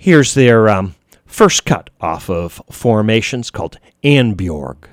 Here's their first cut off of Formations called Annbjorg.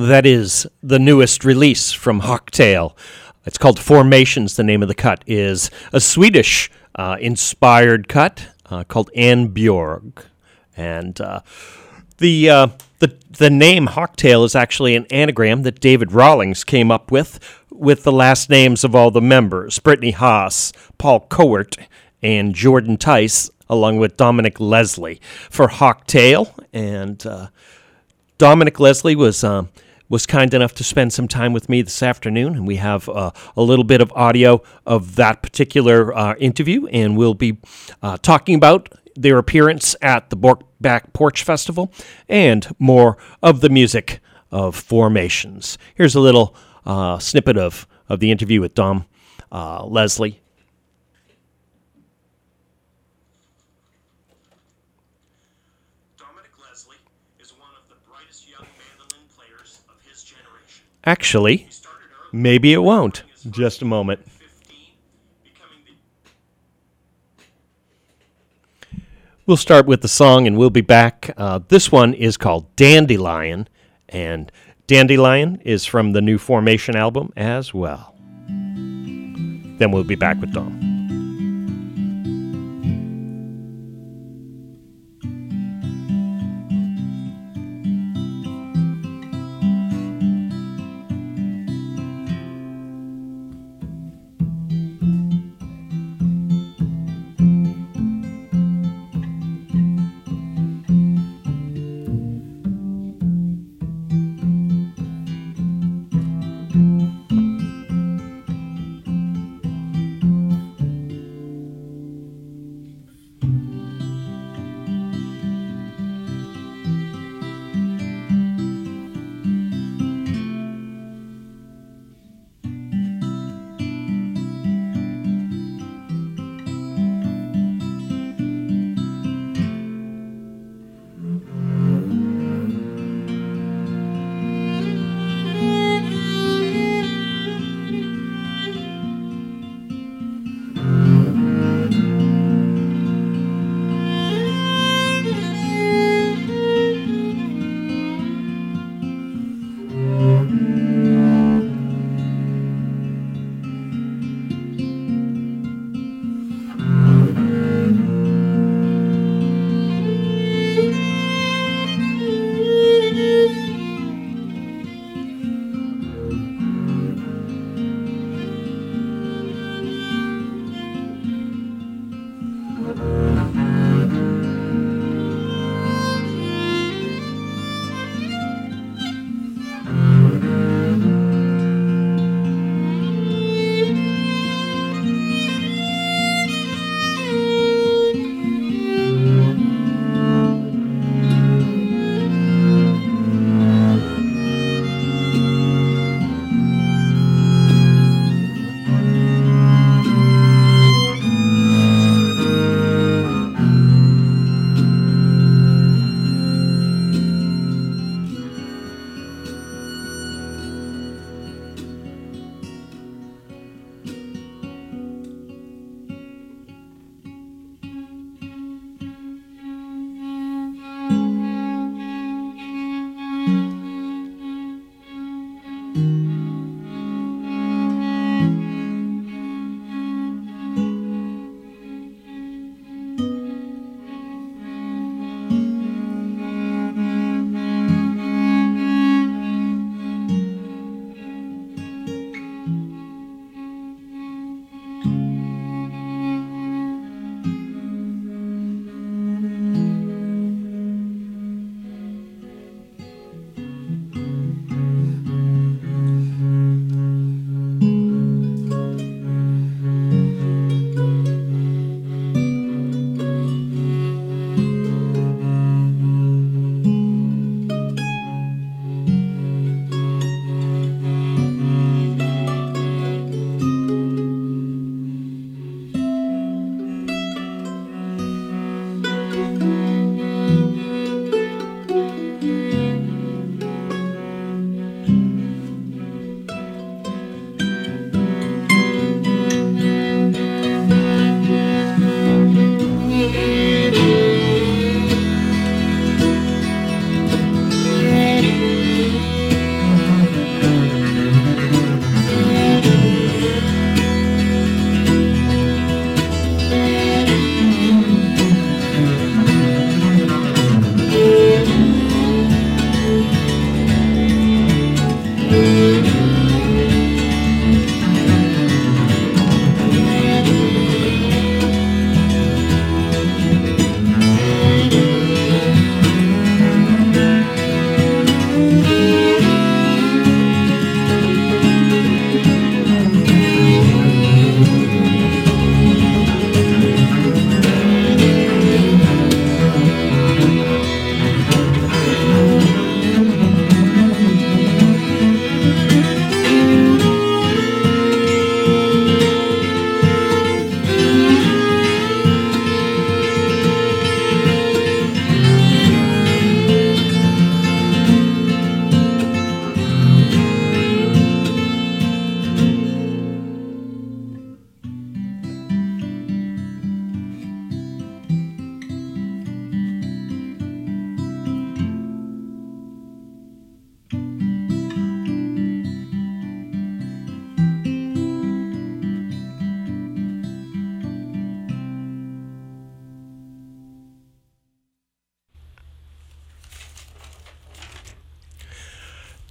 That is the newest release from Hawktail. It's called Formations. The name of the cut is a Swedish inspired cut called Anbjörg. And the name Hawktail is actually an anagram that David Rawlings came up with the last names of all the members, Brittany Haas, Paul Cowart, and Jordan Tice, along with Dominic Leslie for Hawktail. And Dominic Leslie was kind enough to spend some time with me this afternoon, and we have a little bit of audio of that particular interview, and we'll be talking about their appearance at the Back Porch Festival and more of the music of Formations. Here's a little snippet of the interview with Dom Leslie. Actually, maybe it won't. Just a moment. We'll start with the song and we'll be back. This one is called Dandelion, and Dandelion is from the new Formation album as well. Then we'll be back with Dom.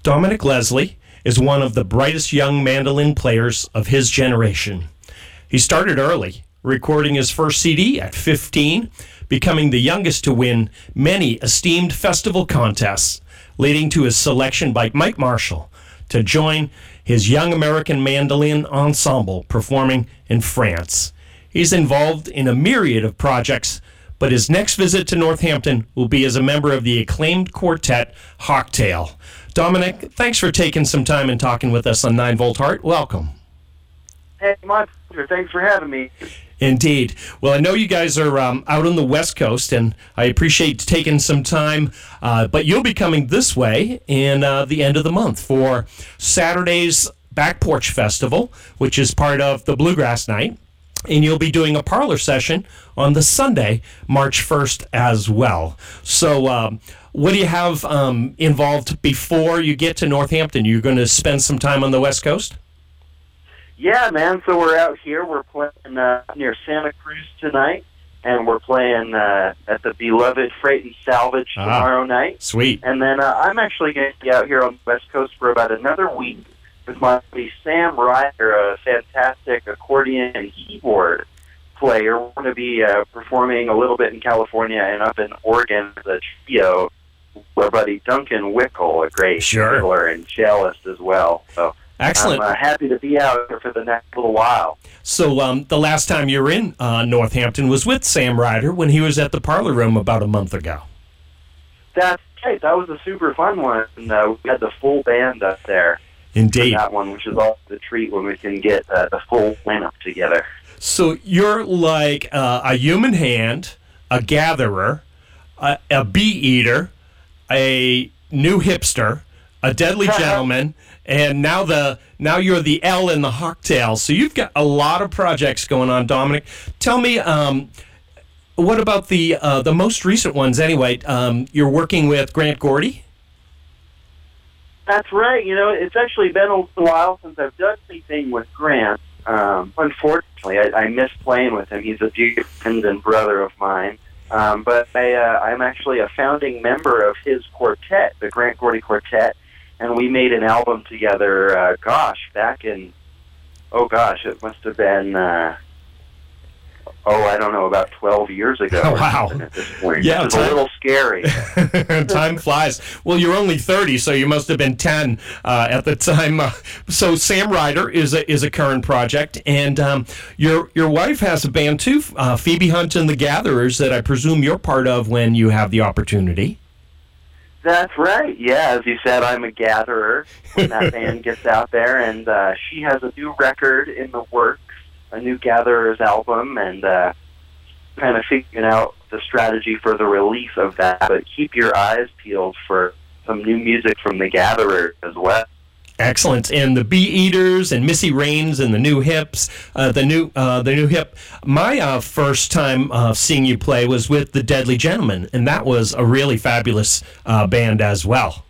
Dominic Leslie is one of the brightest young mandolin players of his generation. He started early, recording his first CD at 15, becoming the youngest to win many esteemed festival contests, leading to his selection by Mike Marshall to join his Young American Mandolin Ensemble performing in France. He's involved in a myriad of projects, but his next visit to Northampton will be as a member of the acclaimed quartet Hawktail. Dominic, thanks for taking some time and talking with us on 9 Volt Heart. Welcome. Hey, my pleasure. Thanks for having me. Indeed. Well, I know you guys are out on the West Coast, and I appreciate taking some time, but you'll be coming this way in the end of the month for Saturday's Back Porch Festival, which is part of the Bluegrass Night. And you'll be doing a parlor session on the Sunday, March 1st as well. So what do you have involved before you get to Northampton? You're going to spend some time on the West Coast? Yeah, man. So we're out here. We're playing near Santa Cruz tonight, and we're playing at the beloved Freight and Salvage tomorrow night. Sweet. And then I'm actually going to be out here on the West Coast for about another week with my buddy Sam Ryder, a fantastic accordion and keyboard player. We're going to be performing a little bit in California and up in Oregon as a trio with our buddy Duncan Wickel, a great fiddler and cellist as well. So excellent. I'm happy to be out here for the next little while. So the last time you were in Northampton was with Sam Ryder when he was at the Parlor Room about a month ago. That's right. That was a super fun one. And, we had the full band up there. Indeed. That one, which is always the treat when we can get the full lineup together. So you're like a human hand, a gatherer, a bee eater, a new hipster, a deadly gentleman, and now you're the L in the Hawktail. So you've got a lot of projects going on, Dominic. Tell me, what about the most recent ones anyway? You're working with Grant Gordy? That's right. You know, it's actually been a while since I've done anything with Grant. Unfortunately, I miss playing with him. He's a dear friend and brother of mine. But I'm actually a founding member of his quartet, the Grant Gordy Quartet, and we made an album together, back in, it must have been, I don't know, about 12 years ago. Oh, wow. At this point. Yeah, it's a little scary. Time flies. Well, you're only 30, so you must have been 10 at the time. So Sam Ryder is a current project, and your wife has a band too, Phoebe Hunt and the Gatherers, that I presume you're part of when you have the opportunity. That's right. Yeah, as you said, I'm a gatherer when that band gets out there, and she has a new record in the works, a new Gatherers album, and kind of figuring out the strategy for the release of that. But keep your eyes peeled for some new music from the Gatherers as well. Excellent. And the Bee Eaters and Missy Raines and the New Hips, the new hip. My first time seeing you play was with the Deadly Gentlemen, and that was a really fabulous band as well.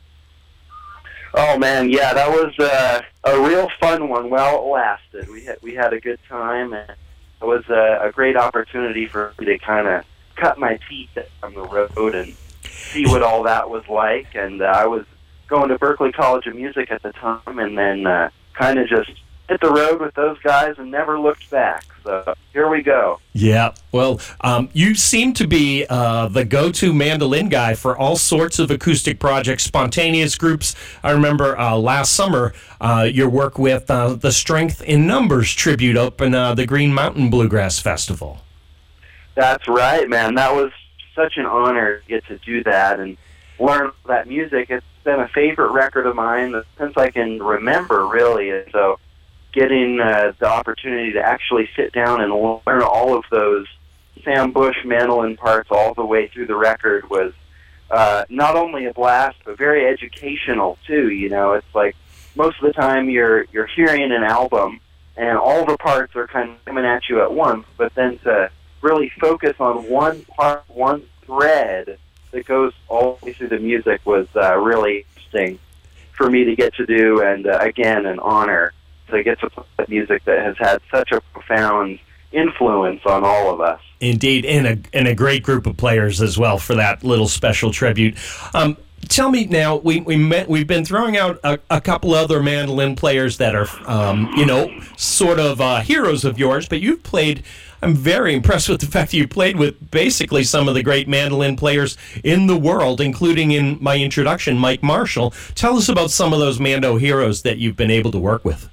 Oh man, yeah, that was a real fun one. Well, it lasted. We had a good time, and it was a great opportunity for me to kind of cut my teeth on the road and see what all that was like. And I was going to Berklee College of Music at the time, and then kind of just hit the road with those guys and never looked back. So here we go. Yeah, well, you seem to be the go-to mandolin guy for all sorts of acoustic projects, spontaneous groups. I remember last summer your work with the Strength in Numbers tribute up in the Green Mountain Bluegrass Festival. That's right, man. That was such an honor to get to do that and learn that music. It's been a favorite record of mine since I can remember, really. And so getting the opportunity to actually sit down and learn all of those Sam Bush mandolin parts all the way through the record was not only a blast, but very educational too. You know, it's like most of the time you're hearing an album and all the parts are kind of coming at you at once, but then to really focus on one part, one thread that goes all the way through the music was really interesting for me to get to do, and again, an honor to get to play music that has had such a profound influence on all of us. Indeed, and a great group of players as well for that little special tribute. Tell me now, we've been throwing out a couple other mandolin players that are, sort of heroes of yours, but you've played. I'm very impressed with the fact that you played with basically some of the great mandolin players in the world, including in my introduction, Mike Marshall. Tell us about some of those Mando heroes that you've been able to work with.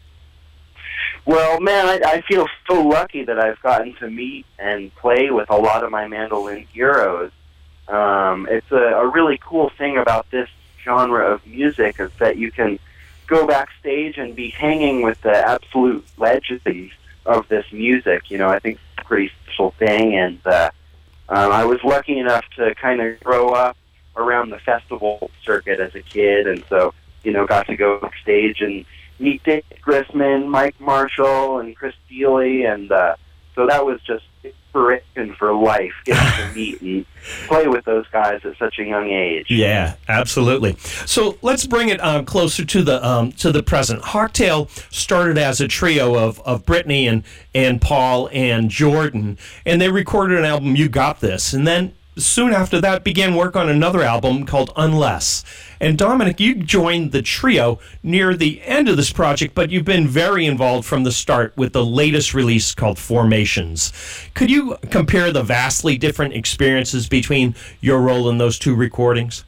Well, man, I feel so lucky that I've gotten to meet and play with a lot of my mandolin heroes. It's a really cool thing about this genre of music is that you can go backstage and be hanging with the absolute legends of this music. I think it's a pretty special thing, and I was lucky enough to kind of grow up around the festival circuit as a kid, and so, got to go backstage and meet Dave Grisman, Mike Marshall, and Chris Dealey, and so that was just inspiration for life, getting to meet and play with those guys at such a young age. Yeah, absolutely. So let's bring it closer to the present. Hawktail started as a trio of Brittany and Paul and Jordan, and they recorded an album, You Got This, and then soon after that began work on another album called Unless. And Dominic, you joined the trio near the end of this project, but you've been very involved from the start with the latest release called Formations. Could you compare the vastly different experiences between your role in those two recordings?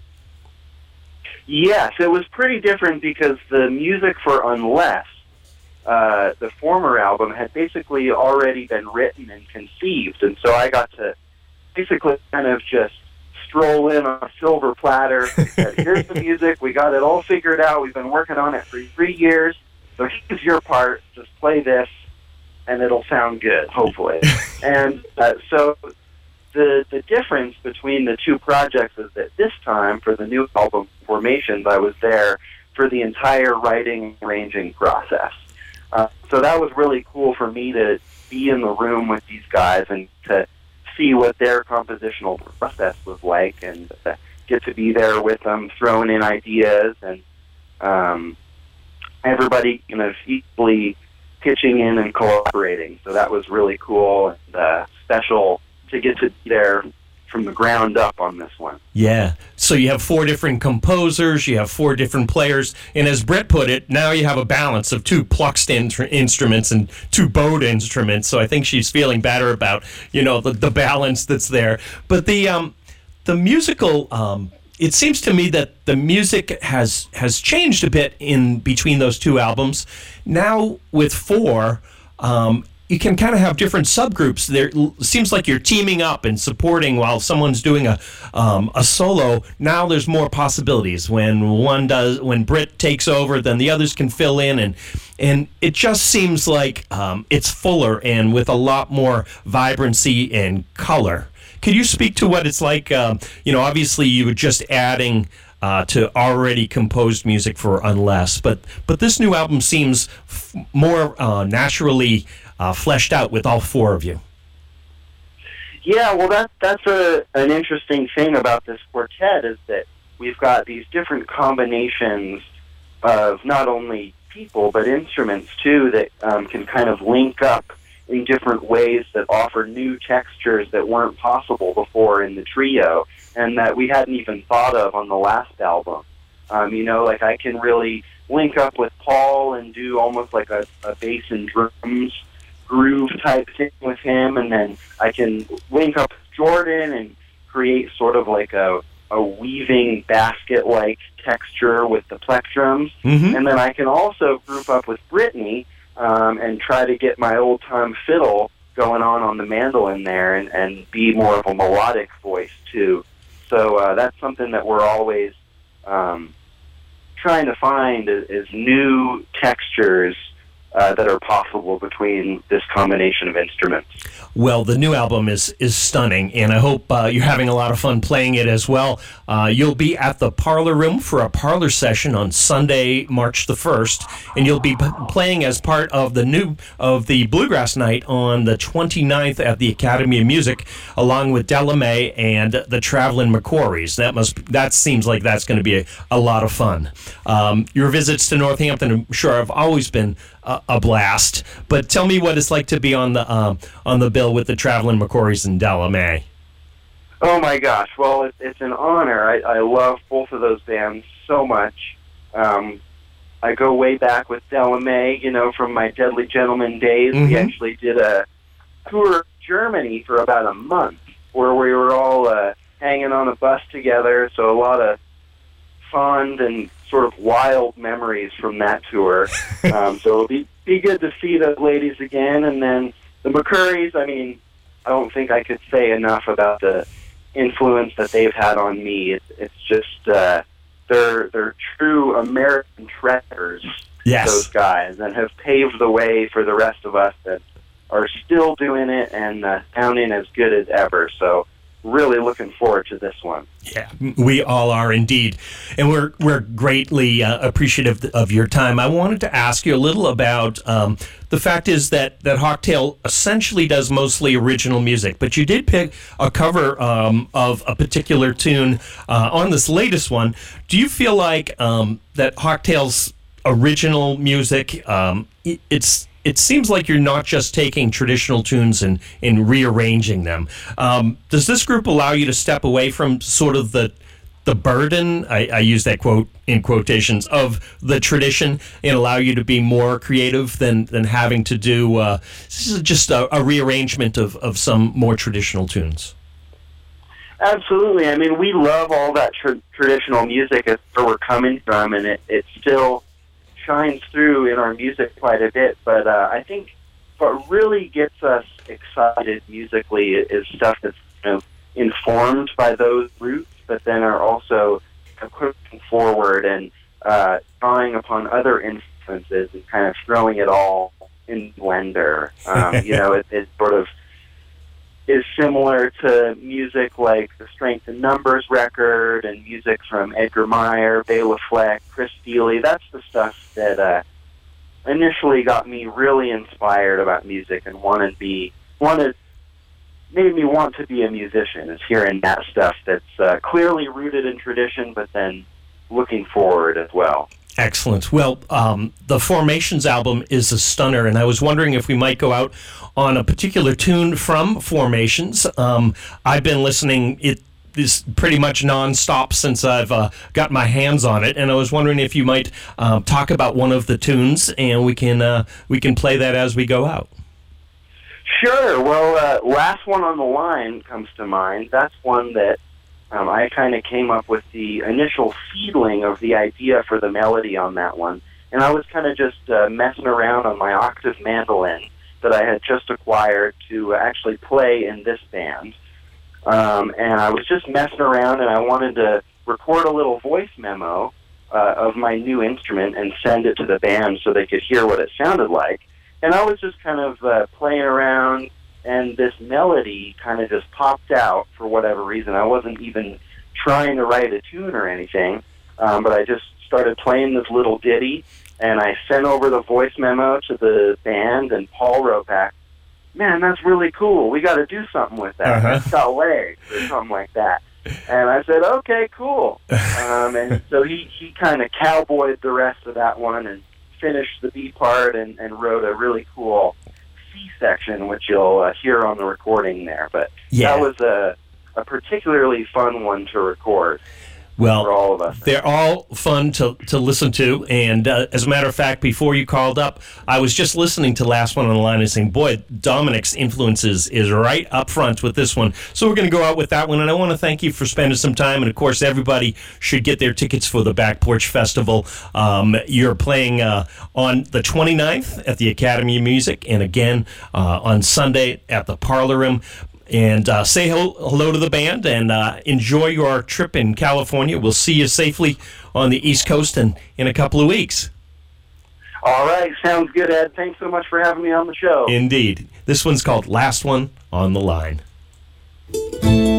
Yes, it was pretty different because the music for Unless, the former album, had basically already been written and conceived, and so I got to basically kind of just stroll in on a silver platter. Said, here's the music. We got it all figured out. We've been working on it for 3 years. So here's your part. Just play this, and it'll sound good, hopefully. And so the difference between the two projects is that this time, for the new album, Formations, I was there for the entire writing and arranging process. So that was really cool for me to be in the room with these guys and to see what their compositional process was like, and get to be there with them, throwing in ideas, and everybody equally pitching in and cooperating. So that was really cool and special to get to be there from the ground up on this one. Yeah. So you have 4 different composers, you have 4 different players, and as Brett put it, now you have a balance of 2 plucked instruments and 2 bowed instruments. So I think she's feeling better about, the balance that's there. But the musical, it seems to me that the music has changed a bit in between those 2 albums. Now with 4, you can kind of have different subgroups. There seems like you're teaming up and supporting while someone's doing a solo. Now there's more possibilities. When Britt takes over, then the others can fill in, and it just seems like it's fuller and with a lot more vibrancy and color. Could you speak to what it's like? Obviously you were just adding to already composed music for Unless, but this new album seems more naturally fleshed out with all 4 of you. Yeah, well, that's an interesting thing about this quartet is that we've got these different combinations of not only people but instruments too that can kind of link up in different ways that offer new textures that weren't possible before in the trio and that we hadn't even thought of on the last album. Like I can really link up with Paul and do almost like a bass and drums groove type thing with him, and then I can link up with Jordan and create sort of like a weaving basket-like texture with the plectrums. Mm-hmm. And then I can also group up with Brittany and try to get my old-time fiddle going on the mandolin there and be more of a melodic voice, too. So that's something that we're always trying to find is new textures that are possible between this combination of instruments. Well, the new album is stunning, and I hope you're having a lot of fun playing it as well. You'll be at the Parlor Room for a parlor session on Sunday, March the 1st, and you'll be playing as part of the Bluegrass Night on the 29th at the Academy of Music, along with Della Mae and the Traveling McCourys. That seems like that's going to be a lot of fun. Your visits to Northampton, I'm sure, have always been a blast. But tell me what it's like to be on the bill with the Traveling McCourys and Della Mae. Oh my gosh! Well, it's an honor. I love both of those bands so much. I go way back with Della Mae, from my Deadly Gentlemen days. Mm-hmm. We actually did a tour of Germany for about a month, where we were all hanging on a bus together. So a lot of fond and sort of wild memories from that tour. So it'll be good to see those ladies again. And then the McCurries, I don't think I could say enough about the influence that they've had on me. It's just they're true American treasures. Yes. Those guys, and have paved the way for the rest of us that are still doing it and sounding as good as ever. So really looking forward to this one. Yeah, we all are indeed, and we're greatly appreciative of your time. I wanted to ask you a little about the fact is that Hawktail essentially does mostly original music, but you did pick a cover of a particular tune on this latest one. Do you feel like that Hawktail's original music, it seems like you're not just taking traditional tunes and rearranging them. Does this group allow you to step away from sort of the burden, I use that quote in quotations, of the tradition and allow you to be more creative than having to do this is just a rearrangement of some more traditional tunes? Absolutely. We love all that traditional music. That's where we're coming from, and it still shines through in our music quite a bit, but I think what really gets us excited musically is stuff that's informed by those roots, but then are also pushing forward and drawing upon other influences and kind of throwing it all in blender. It sort of is similar to music like the Strength in Numbers record and music from Edgar Meyer, Bela Fleck, Chris Steele. That's the stuff that initially got me really inspired about music and made me want to be a musician, is hearing that stuff that's clearly rooted in tradition, but then looking forward as well. Excellent. Well, the Formations album is a stunner, and I was wondering if we might go out on a particular tune from Formations. I've been listening. It is pretty much nonstop since I've got my hands on it, and I was wondering if you might talk about one of the tunes, and we can play that as we go out. Sure. Well, Last One on the Line comes to mind. That's one that I kind of came up with the initial seedling of the idea for the melody on that one. And I was kind of just messing around on my octave mandolin that I had just acquired to actually play in this band. And I was just messing around, and I wanted to record a little voice memo of my new instrument and send it to the band so they could hear what it sounded like. And I was just kind of playing around, and this melody kind of just popped out for whatever reason. I wasn't even trying to write a tune or anything, but I just started playing this little ditty, and I sent over the voice memo to the band, and Paul wrote back, "Man, that's really cool. We got to do something with that. It's got legs," or something like that. And I said, "Okay, cool." And so he kind of cowboyed the rest of that one and finished the B part and wrote a really cool C section, which you'll hear on the recording there. But that was a particularly fun one to record. Well, for all of us. They're all fun to listen to, and as a matter of fact, before you called up, I was just listening to Last One on the Line and saying, boy, Dominic's influences is right up front with this one. So we're going to go out with that one, and I want to thank you for spending some time, and of course, everybody should get their tickets for the Back Porch Festival. You're playing on the 29th at the Academy of Music, and again on Sunday at the Parlor Room. And say hello to the band and enjoy your trip in California. We'll see you safely on the East Coast in a couple of weeks. All right. Sounds good, Ed. Thanks so much for having me on the show. Indeed. This one's called Last One on the Line.